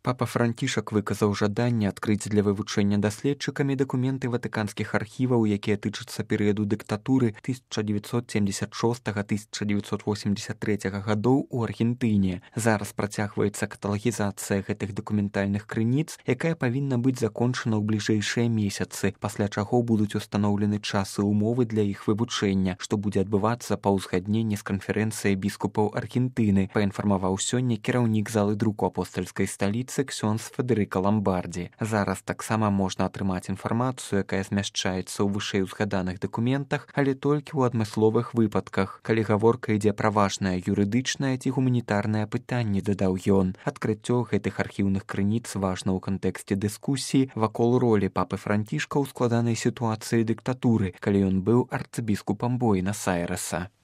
Папа Францішак выказаў жаданне адкрыць для вывучэння даследчыкамі дакументы ватыканскіх архіваў, якія тычацца перыяду дыктатуры 1976-1983 гадоў у Аргентыне. Зараз працягваецца каталагізацыя гэтых дакументальных крыніц, якая павінна быць закончана ў бліжэйшыя месяцы, пасля чаго будуць устаноўлены час і умовы для іх вывучэння, што будзе адбывацца па ўзгадненні з канферэнцыяй біскупаў Аргентыны, паінфармаваў сёння кіраўнік залы друку апостальскай сталіцы ксёндз Федэрыка Ламбардзі. Зараз таксама можна атрымаць інфармацыю, якая змяшчаецца ў вышэй узгаданых дакументах, але толькі ў адмысловых выпадках, калі гаворка ідзе пра важнае юрыдычнае ці гуманітарнае пытанне, дадаў ён. Адкрыццё гэтых архіўных крыніц важна ў кантэксце дыскусіі вакол ролі папы Францішка ў складанай сітуацыі дыктатуры, калі ён быў арцыбіскупам Буэнас-Айрэса.